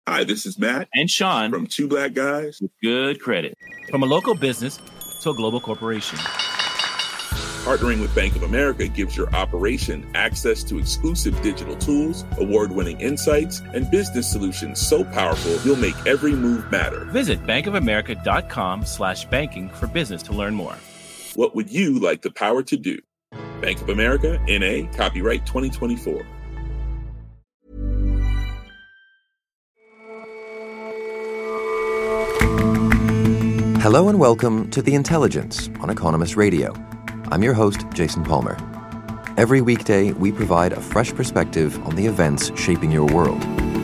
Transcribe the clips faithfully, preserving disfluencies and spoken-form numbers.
Hi, this is Matt and Sean from Two Black Guys with Good Credit. From a local business to a global corporation, partnering with Bank of America gives your operation access to exclusive digital tools, award-winning insights, and business solutions so powerful you'll make every move matter. Visit bankofamerica.com slash banking for business to learn more. What would you like the power to do? Bank of America, N A, copyright twenty twenty-four. Hello and welcome to The Intelligence on Economist Radio. I'm your host, Jason Palmer. Every weekday, we provide a fresh perspective on the events shaping your world.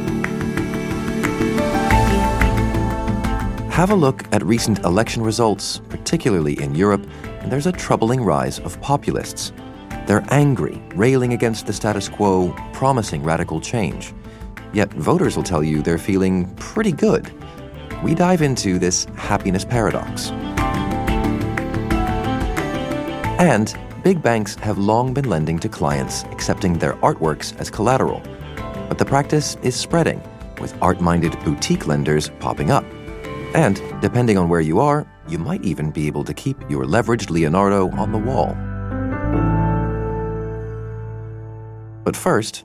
Have a look at recent election results, particularly in Europe, and there's a troubling rise of populists. They're angry, railing against the status quo, promising radical change. Yet voters will tell you they're feeling pretty good. We dive into this happiness paradox. And big banks have long been lending to clients accepting their artworks as collateral. But the practice is spreading, with art-minded boutique lenders popping up. And depending on where you are, you might even be able to keep your leveraged Leonardo on the wall. But first,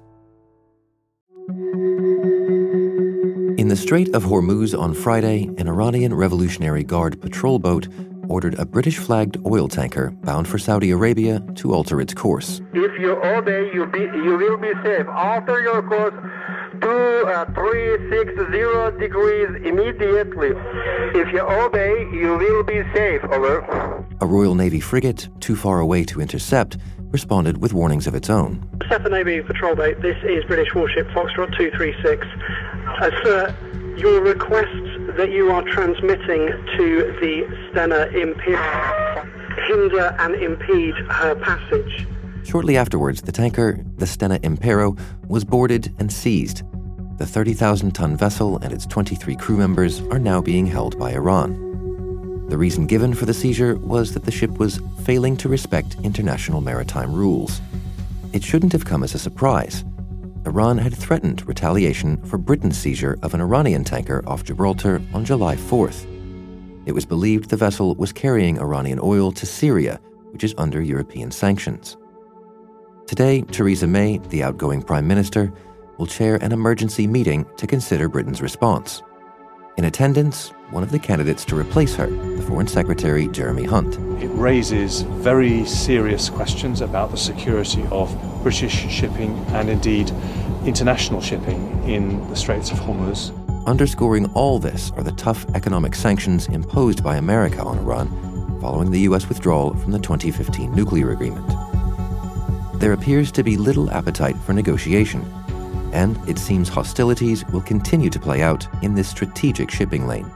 in the Strait of Hormuz on Friday, an Iranian Revolutionary Guard patrol boat ordered a British-flagged oil tanker bound for Saudi Arabia to alter its course. If you obey, you, be, you will be safe. Alter your course to uh, three six zero degrees immediately. If you obey, you will be safe. Over. A Royal Navy frigate, too far away to intercept, responded with warnings of its own. Stefan Navy patrol boat, this is British warship Foxtrot two three six. Uh, sir, your request that you are transmitting to the Stena Imperial hinder and impede her passage. Shortly afterwards, the tanker, the Stena Impero, was boarded and seized. The thirty thousand ton vessel and its twenty-three crew members are now being held by Iran. The reason given for the seizure was that the ship was failing to respect international maritime rules. It shouldn't have come as a surprise. Iran had threatened retaliation for Britain's seizure of an Iranian tanker off Gibraltar on July fourth. It was believed the vessel was carrying Iranian oil to Syria, which is under European sanctions. Today, Theresa May, the outgoing Prime Minister, will chair an emergency meeting to consider Britain's response. In attendance, one of the candidates to replace her, the Foreign Secretary Jeremy Hunt. It raises very serious questions about the security of British shipping and indeed international shipping in the Straits of Hormuz. Underscoring all this are the tough economic sanctions imposed by America on Iran following the U S withdrawal from the twenty fifteen nuclear agreement. There appears to be little appetite for negotiation, and it seems hostilities will continue to play out in this strategic shipping lane.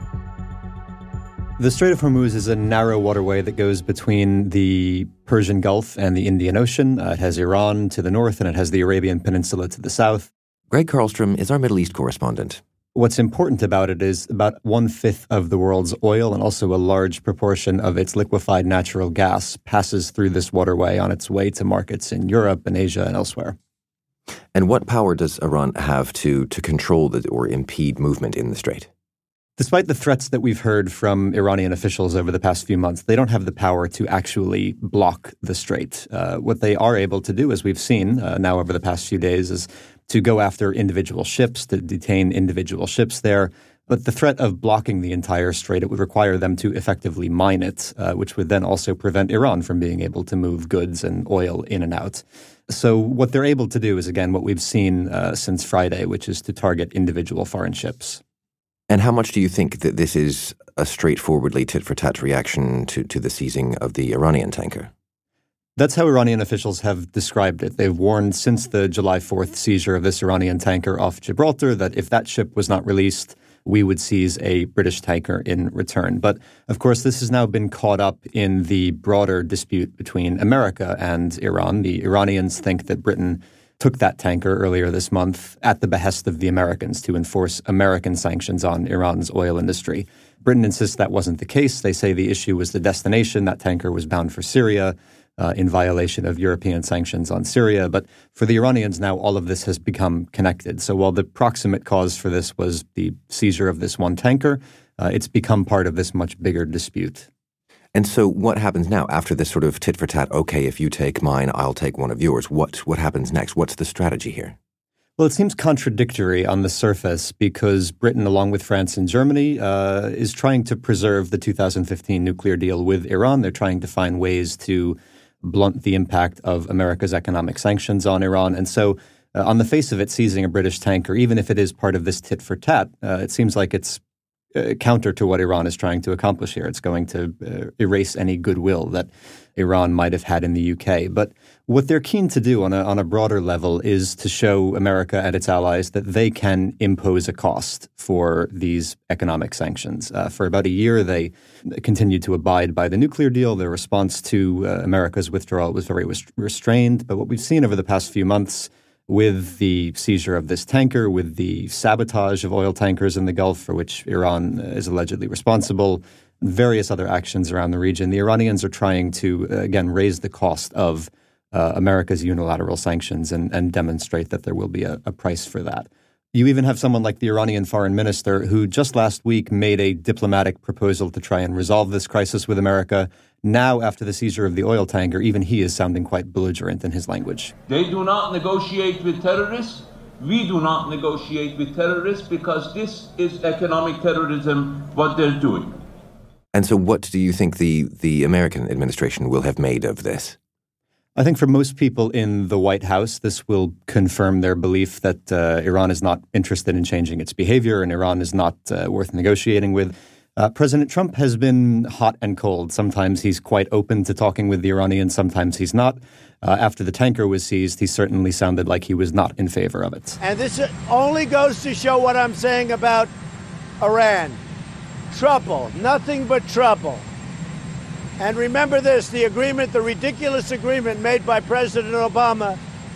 The Strait of Hormuz is a narrow waterway that goes between the Persian Gulf and the Indian Ocean. Uh, it has Iran to the north, and it has the Arabian Peninsula to the south. Greg Karlstrom is our Middle East correspondent. What's important about it is about one-fifth of the world's oil and also a large proportion of its liquefied natural gas passes through this waterway on its way to markets in Europe and Asia and elsewhere. And what power does Iran have to, to control the, or impede movement in the strait? Despite the threats that we've heard from Iranian officials over the past few months, they don't have the power to actually block the strait. Uh, what they are able to do, as we've seen uh, now over the past few days, is to go after individual ships, to detain individual ships there. But the threat of blocking the entire strait, it would require them to effectively mine it, uh, which would then also prevent Iran from being able to move goods and oil in and out. So what they're able to do is, again, what we've seen uh, since Friday, which is to target individual foreign ships. And how much do you think that this is a straightforwardly tit-for-tat reaction to, to the seizing of the Iranian tanker? That's how Iranian officials have described it. They've warned since the July fourth seizure of this Iranian tanker off Gibraltar that if that ship was not released, we would seize a British tanker in return. But, of course, this has now been caught up in the broader dispute between America and Iran. The Iranians think that Britain took that tanker earlier this month at the behest of the Americans to enforce American sanctions on Iran's oil industry. Britain insists that wasn't the case. They say the issue was the destination. That tanker was bound for Syria uh, in violation of European sanctions on Syria. But for the Iranians now, all of this has become connected. So while the proximate cause for this was the seizure of this one tanker, uh, it's become part of this much bigger dispute. And so what happens now after this sort of tit-for-tat, okay, if you take mine, I'll take one of yours? What what happens next? What's the strategy here? Well, it seems contradictory on the surface because Britain, along with France and Germany, uh, is trying to preserve the two thousand fifteen nuclear deal with Iran. They're trying to find ways to blunt the impact of America's economic sanctions on Iran. And so uh, on the face of it, seizing a British tanker, even if it is part of this tit-for-tat, uh, it seems like it's Uh, counter to what Iran is trying to accomplish here. It's going to uh, erase any goodwill that Iran might have had in the U K. But what they're keen to do on a, on a broader level is to show America and its allies that they can impose a cost for these economic sanctions. Uh, for about a year, they continued to abide by the nuclear deal. Their response to uh, America's withdrawal was very rest- restrained. But what we've seen over the past few months with the seizure of this tanker, with the sabotage of oil tankers in the Gulf, for which Iran is allegedly responsible, various other actions around the region, the Iranians are trying to, again, raise the cost of uh, America's unilateral sanctions and, and demonstrate that there will be a, a price for that. You even have someone like the Iranian foreign minister who just last week made a diplomatic proposal to try and resolve this crisis with America. Now, after the seizure of the oil tanker, even he is sounding quite belligerent in his language. They do not negotiate with terrorists. We do not negotiate with terrorists because this is economic terrorism, what they're doing. And so what do you think the, the American administration will have made of this? I think for most people in the White House, this will confirm their belief that uh, Iran is not interested in changing its behavior and Iran is not uh, worth negotiating with. Uh, President Trump has been hot and cold. Sometimes he's quite open to talking with the Iranians, sometimes he's not. Uh, after the tanker was seized, he certainly sounded like he was not in favor of it. And this only goes to show what I'm saying about Iran. Trouble, nothing but trouble. And remember this, the agreement, the ridiculous agreement made by President Obama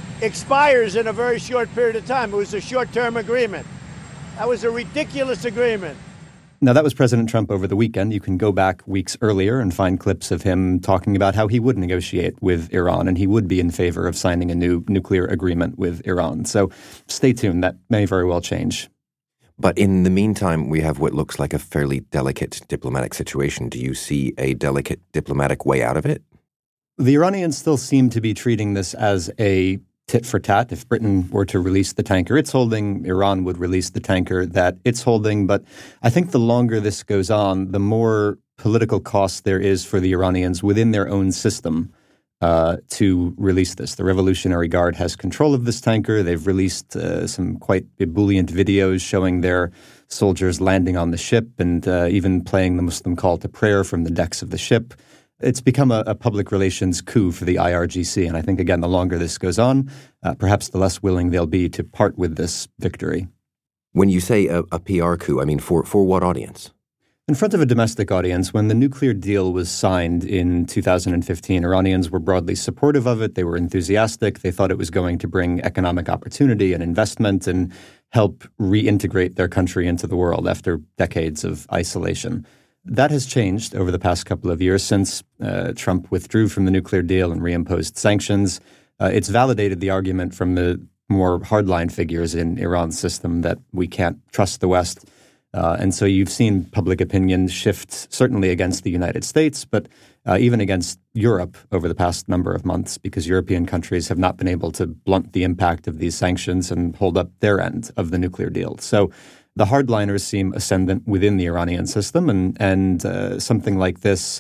expires in a very short period of time. It was a short-term agreement. That was a ridiculous agreement. Now, that was President Trump over the weekend. You can go back weeks earlier and find clips of him talking about how he would negotiate with Iran and he would be in favor of signing a new nuclear agreement with Iran. So stay tuned. That may very well change. But in the meantime, we have what looks like a fairly delicate diplomatic situation. Do you see a delicate diplomatic way out of it? The Iranians still seem to be treating this as a tit for tat. If Britain were to release the tanker it's holding, Iran would release the tanker that it's holding. But I think the longer this goes on, the more political cost there is for the Iranians within their own system uh, to release this. The Revolutionary Guard has control of this tanker. They've released uh, some quite ebullient videos showing their soldiers landing on the ship and uh, even playing the Muslim call to prayer from the decks of the ship. It's become a, a public relations coup for the I R G C. And I think, again, the longer this goes on, uh, perhaps the less willing they'll be to part with this victory. When you say a, a P R coup, I mean, for, for what audience? In front of a domestic audience, when the nuclear deal was signed in two thousand fifteen, Iranians were broadly supportive of it. They were enthusiastic. They thought it was going to bring economic opportunity and investment and help reintegrate their country into the world after decades of isolation. That has changed over the past couple of years since uh, Trump withdrew from the nuclear deal and reimposed sanctions. Uh, it's validated the argument from the more hardline figures in Iran's system that we can't trust the West. Uh, and so you've seen public opinion shift certainly against the United States, but uh, even against Europe over the past number of months because European countries have not been able to blunt the impact of these sanctions and hold up their end of the nuclear deal. So the hardliners seem ascendant within the Iranian system, and, and uh, something like this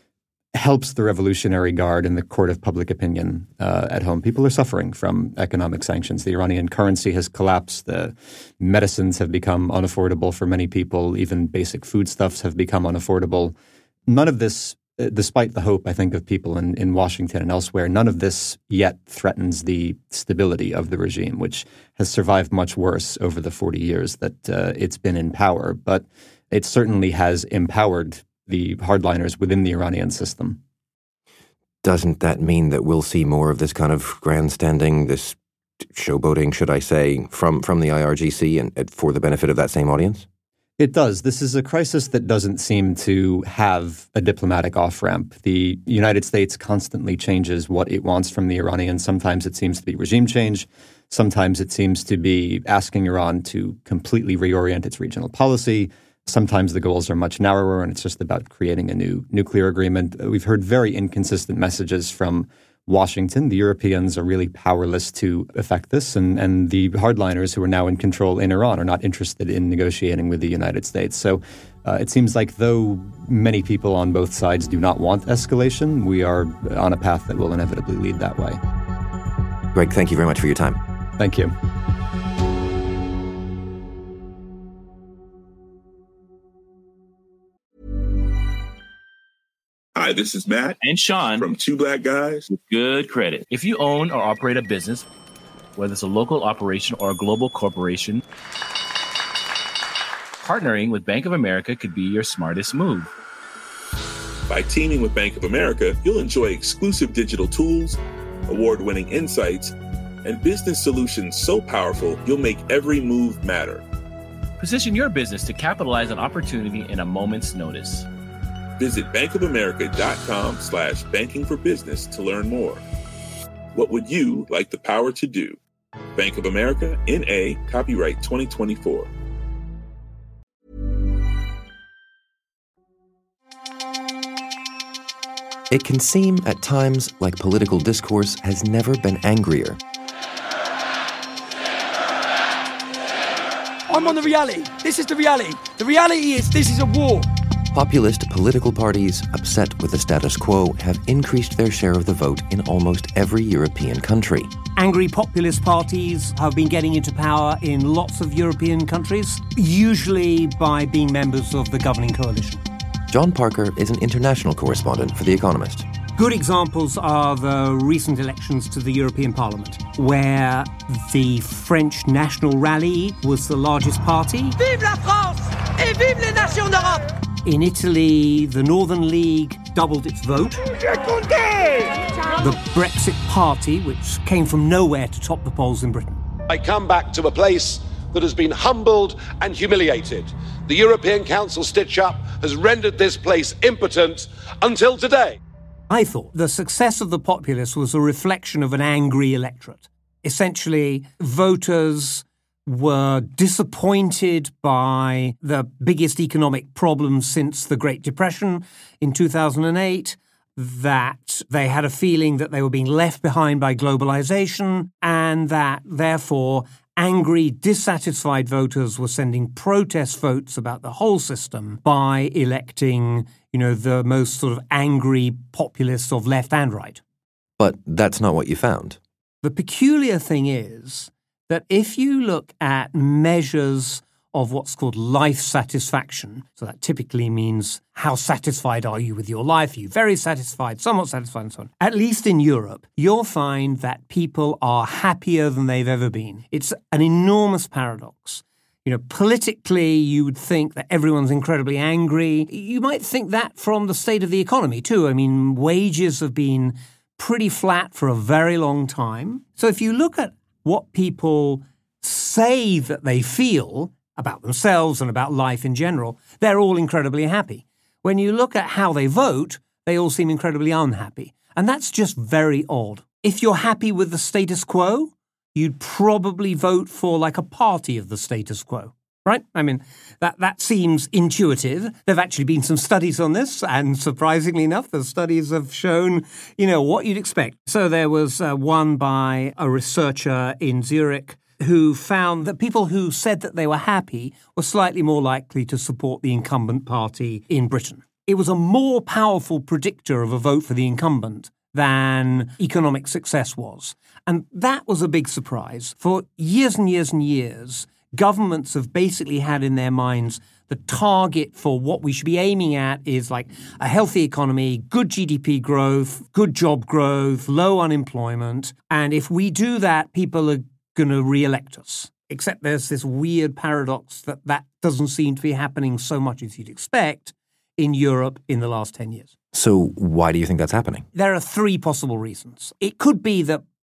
helps the Revolutionary Guard in the court of public opinion uh, at home. People are suffering from economic sanctions. The Iranian currency has collapsed. The medicines have become unaffordable for many people. Even basic foodstuffs have become unaffordable. None of this, despite the hope, I think, of people in, in Washington and elsewhere, none of this yet threatens the stability of the regime, which has survived much worse over the forty years that uh, it's been in power. But it certainly has empowered the hardliners within the Iranian system. Doesn't that mean that we'll see more of this kind of grandstanding, this showboating, should I say, from, from the I R G C and, and for the benefit of that same audience? It does. This is a crisis that doesn't seem to have a diplomatic off-ramp. The United States constantly changes what it wants from the Iranians. Sometimes it seems to be regime change. Sometimes it seems to be asking Iran to completely reorient its regional policy. Sometimes the goals are much narrower and it's just about creating a new nuclear agreement. We've heard very inconsistent messages from Washington. The Europeans are really powerless to affect this, and, and the hardliners who are now in control in Iran are not interested in negotiating with the United States. So uh, it seems like though many people on both sides do not want escalation, we are on a path that will inevitably lead that way. Greg, thank you very much for your time. Thank you. Hi, this is Matt and Sean from Two Black Guys with Good Credit. If you own or operate a business, whether it's a local operation or a global corporation, partnering with Bank of America could be your smartest move. By teaming with Bank of America, you'll enjoy exclusive digital tools, award-winning insights, and business solutions so powerful you'll make every move matter. Position your business to capitalize on opportunity in a moment's notice. Visit bankofamerica.com slash banking for business to learn more. What would you like the power to do? Bank of America, N A, copyright twenty twenty-four. It can seem at times like political discourse has never been angrier. I'm on the reality. This is the reality. The reality is this is a war. Populist political parties, upset with the status quo, have increased their share of the vote in almost every European country. Angry populist parties have been getting into power in lots of European countries, usually by being members of the governing coalition. John Parker is an international correspondent for The Economist. Good examples are the recent elections to the European Parliament, where the French National Rally was the largest party. Vive la France et vive les nations d'Europe! In Italy, the Northern League doubled its vote. The Brexit Party, which came from nowhere to top the polls in Britain. I come back to a place that has been humbled and humiliated. The European Council stitch-up has rendered this place impotent until today. I thought the success of the populists was a reflection of an angry electorate. Essentially, voters were disappointed by the biggest economic problems since the Great Depression in two thousand eight, that they had a feeling that they were being left behind by globalization, and that, therefore, angry, dissatisfied voters were sending protest votes about the whole system by electing, you know, the most sort of angry populists of left and right. But that's not what you found. The peculiar thing is that if you look at measures of what's called life satisfaction, so that typically means how satisfied are you with your life? Are you very satisfied, somewhat satisfied, and so on? At least in Europe, you'll find that people are happier than they've ever been. It's an enormous paradox. You know, politically, you would think that everyone's incredibly angry. You might think that from the state of the economy, too. I mean, wages have been pretty flat for a very long time. So if you look at what people say that they feel about themselves and about life in general, they're all incredibly happy. When you look at how they vote, they all seem incredibly unhappy. And that's just very odd. If you're happy with the status quo, you'd probably vote for like a party of the status quo, right? I mean, that, that seems intuitive. There have actually been some studies on this, and surprisingly enough, the studies have shown, you know, what you'd expect. So there was uh, one by a researcher in Zurich who found that people who said that they were happy were slightly more likely to support the incumbent party in Britain. It was a more powerful predictor of a vote for the incumbent than economic success was. And that was a big surprise. For years and years and years, governments have basically had in their minds the target for what we should be aiming at is like a healthy economy, good G D P growth, good job growth, low unemployment. And if we do that, people are going to re-elect us. Except there's this weird paradox that that doesn't seem to be happening so much as you'd expect in Europe in the last ten years. So why do you think that's happening? There are three possible reasons. It could be that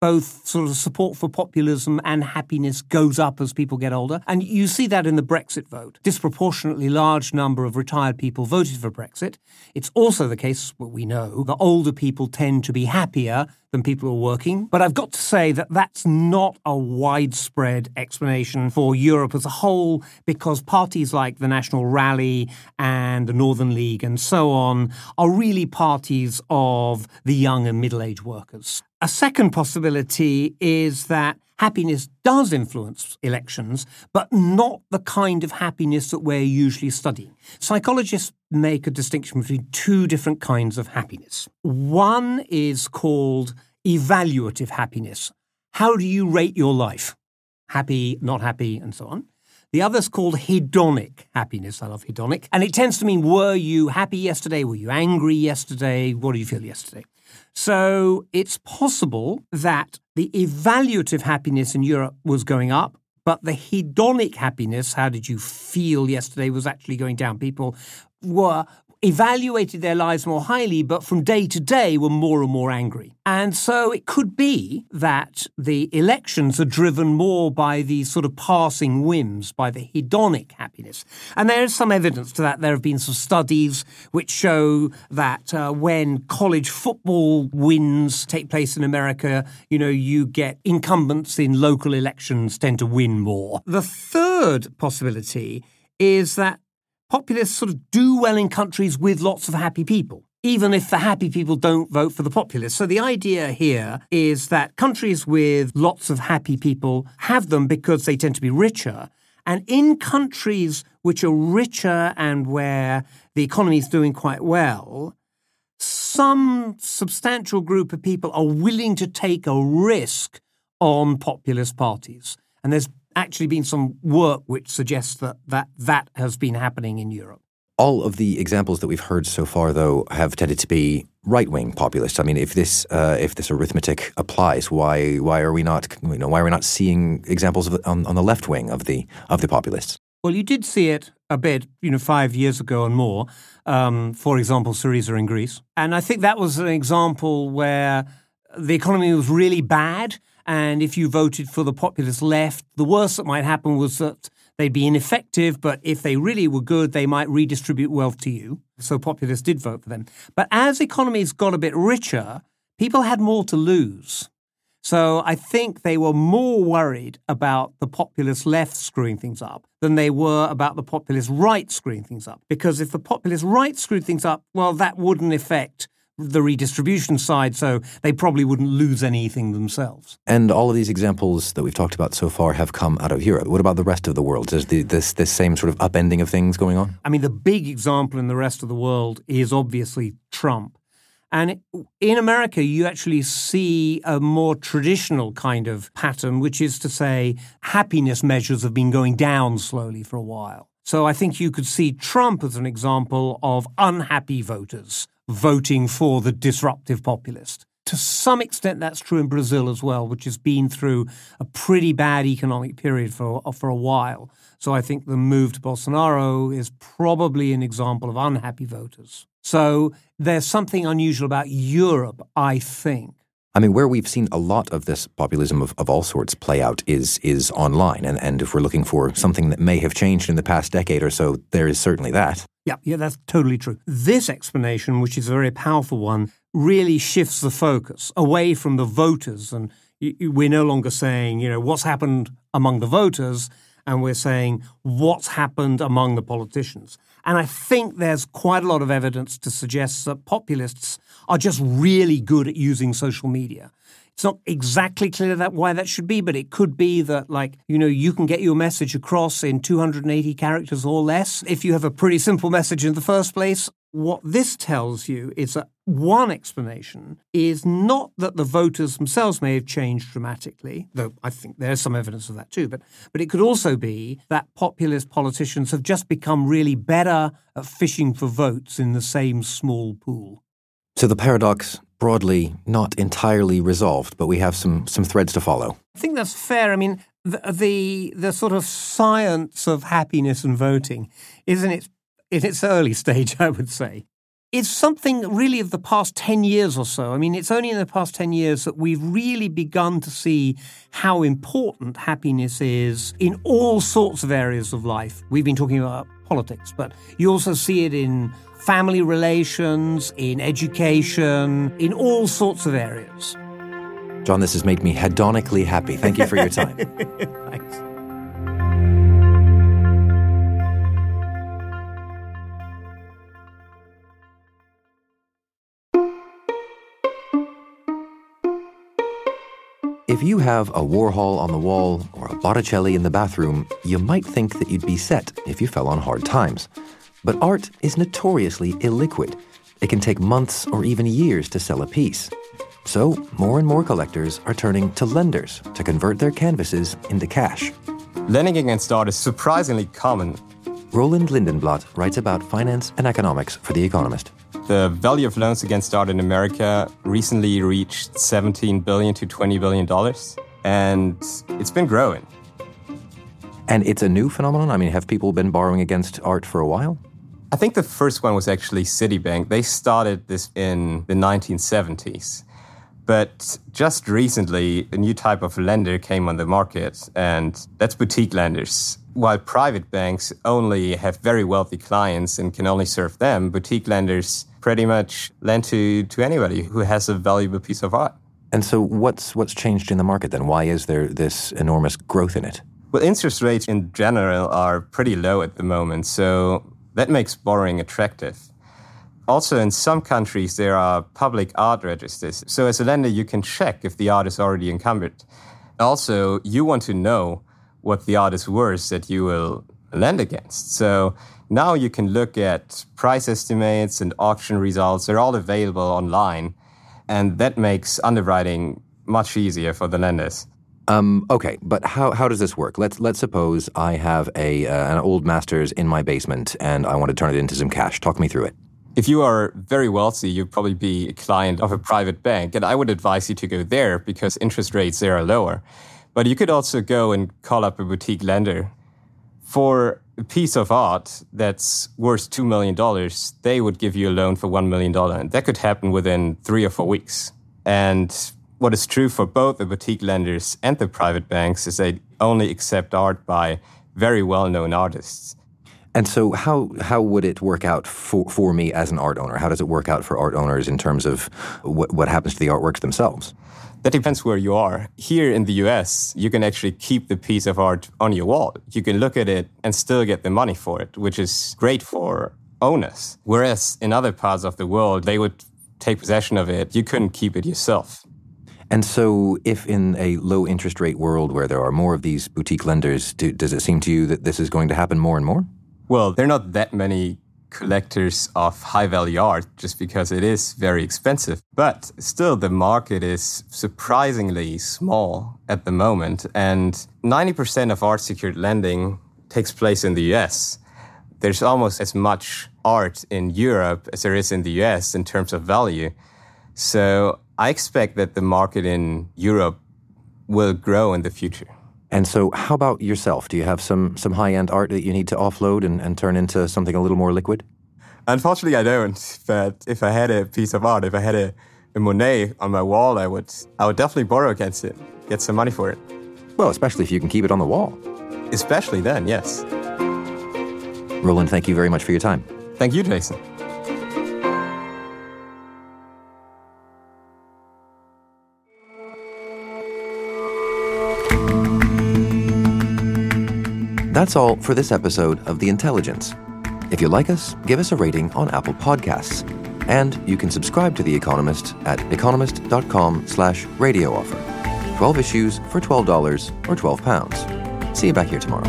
both sort of support for populism and happiness goes up as people get older. And you see that in the Brexit vote. Disproportionately large number of retired people voted for Brexit. It's also the case, what we know, that older people tend to be happier than people who are working. But I've got to say that that's not a widespread explanation for Europe as a whole, because parties like the National Rally and the Northern League and so on are really parties of the young and middle-aged workers. A second possibility is that happiness does influence elections, but not the kind of happiness that we're usually studying. Psychologists make a distinction between two different kinds of happiness. One is called evaluative happiness. How do you rate your life? Happy, not happy, and so on. The other is called hedonic happiness. I love hedonic. And it tends to mean, were you happy yesterday? Were you angry yesterday? What did you feel yesterday? So it's possible that the evaluative happiness in Europe was going up, but the hedonic happiness, how did you feel yesterday, was actually going down. People were evaluated their lives more highly, but from day to day were more and more angry. And so it could be that the elections are driven more by these sort of passing whims, by the hedonic happiness. And there is some evidence to that. There have been some studies which show that uh, when college football wins take place in America, you know, you get incumbents in local elections tend to win more. The third possibility is that populists sort of do well in countries with lots of happy people, even if the happy people don't vote for the populists. So the idea here is that countries with lots of happy people have them because they tend to be richer. And in countries which are richer and where the economy is doing quite well, some substantial group of people are willing to take a risk on populist parties. And there's actually been some work which suggests that, that that has been happening in Europe. All of the examples that we've heard so far, though, have tended to be right-wing populists. I mean, if this uh, if this arithmetic applies, why why are we not you know why are we not seeing examples of on, on the left wing of the of the populists? Well, you did see it a bit, you know, five years ago and more. Um, for example, Syriza in Greece, and I think that was an example where the economy was really bad. And if you voted for the populist left, the worst that might happen was that they'd be ineffective, but if they really were good, they might redistribute wealth to you. So populists did vote for them. But as economies got a bit richer, people had more to lose. So I think they were more worried about the populist left screwing things up than they were about the populist right screwing things up. Because if the populist right screwed things up, well, that wouldn't affect the redistribution side, so they probably wouldn't lose anything themselves. And all of these examples that we've talked about so far have come out of Europe. What about the rest of the world? Is the, this this same sort of upending of things going on? I mean, the big example in the rest of the world is obviously Trump. And in America, you actually see a more traditional kind of pattern, which is to say happiness measures have been going down slowly for a while. So I think you could see Trump as an example of unhappy voters voting for the disruptive populist. To some extent, that's true in Brazil as well, which has been through a pretty bad economic period for, for a while. So I think the move to Bolsonaro is probably an example of unhappy voters. So there's something unusual about Europe, I think. I mean, where we've seen a lot of this populism of, of all sorts play out is is online. And, and if we're looking for something that may have changed in the past decade or so, there is certainly that. Yeah, yeah, that's totally true. This explanation, which is a very powerful one, really shifts the focus away from the voters. And we're no longer saying, you know, what's happened among the voters, and we're saying what's happened among the politicians. And I think there's quite a lot of evidence to suggest that populists are just really good at using social media. It's not exactly clear that why that should be, but it could be that, like, you know, you can get your message across in two hundred eighty characters or less if you have a pretty simple message in the first place. What this tells you is that one explanation is not that the voters themselves may have changed dramatically, though I think there's some evidence of that too, but, but it could also be that populist politicians have just become really better at fishing for votes in the same small pool. So the paradox, broadly, not entirely resolved, but we have some some threads to follow. I think that's fair. I mean, the the, the sort of science of happiness and voting is in its, in its early stage, I would say. It's something really of the past ten years or so. I mean, it's only in the past ten years that we've really begun to see how important happiness is in all sorts of areas of life. We've been talking about politics, but you also see it in family relations, in education, in all sorts of areas. John, this has made me hedonically happy. Thank you for your time. Thanks. If you have a Warhol on the wall or a Botticelli in the bathroom, you might think that you'd be set if you fell on hard times. But art is notoriously illiquid. It can take months or even years to sell a piece. So more and more collectors are turning to lenders to convert their canvases into cash. Lending against art is surprisingly common. Roland Lindenblatt writes about finance and economics for The Economist. The value of loans against art in America recently reached seventeen billion dollars to twenty billion dollars, and it's been growing. And it's a new phenomenon? I mean, have people been borrowing against art for a while? I think the first one was actually Citibank. They started this in the nineteen seventies. But just recently, a new type of lender came on the market, and that's boutique lenders. While private banks only have very wealthy clients and can only serve them, boutique lenders pretty much lend to, to anybody who has a valuable piece of art. And so what's what's changed in the market then? Why is there this enormous growth in it? Well, interest rates in general are pretty low at the moment, so that makes borrowing attractive. Also, in some countries, there are public art registers. So as a lender, you can check if the art is already encumbered. Also, you want to know what the art is worth that you will lend against. So now you can look at price estimates and auction results. They're all available online. And that makes underwriting much easier for the lenders. Um, okay, but how how does this work? Let's let's suppose I have a uh, an old Masters in my basement and I want to turn it into some cash. Talk me through it. If you are very wealthy, you'd probably be a client of a private bank, and I would advise you to go there because interest rates there are lower. But you could also go and call up a boutique lender. For a piece of art that's worth two million dollars, they would give you a loan for one million dollars, and that could happen within three or four weeks. And what is true for both the boutique lenders and the private banks is they only accept art by very well-known artists. And so how how would it work out for, for me as an art owner? How does it work out for art owners in terms of what, what happens to the artworks themselves? That depends where you are. Here in the U S, you can actually keep the piece of art on your wall. You can look at it and still get the money for it, which is great for owners. Whereas in other parts of the world, they would take possession of it. You couldn't keep it yourself. And so if in a low interest rate world where there are more of these boutique lenders, do, does it seem to you that this is going to happen more and more? Well, there are not that many collectors of high-value art just because it is very expensive. But still, the market is surprisingly small at the moment, and ninety percent of art-secured lending takes place in the U S. There's almost as much art in Europe as there is in the U S in terms of value. So I expect that the market in Europe will grow in the future. And so how about yourself? Do you have some some high-end art that you need to offload and, and turn into something a little more liquid? Unfortunately, I don't. But if I had a piece of art, if I had a, a Monet on my wall, I would I would definitely borrow against it, get some money for it. Well, especially if you can keep it on the wall. Especially then, yes. Roland, thank you very much for your time. Thank you, Jason. That's all for this episode of The Intelligence. If you like us, give us a rating on Apple Podcasts. And you can subscribe to The Economist at economist.com slash radio offer. twelve issues for twelve dollars or twelve pounds. See you back here tomorrow.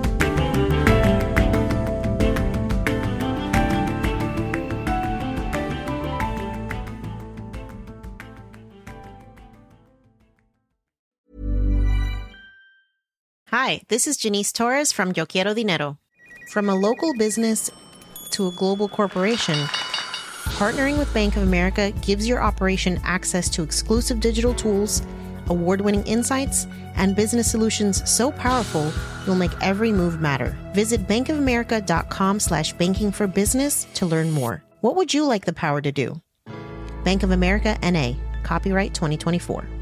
Hi, this is Janice Torres from Yo Quiero Dinero. From a local business to a global corporation, partnering with Bank of America gives your operation access to exclusive digital tools, award-winning insights, and business solutions so powerful you'll make every move matter. Visit bankofamerica.com slash banking for business to learn more. What would you like the power to do? Bank of America, N A, copyright twenty twenty-four.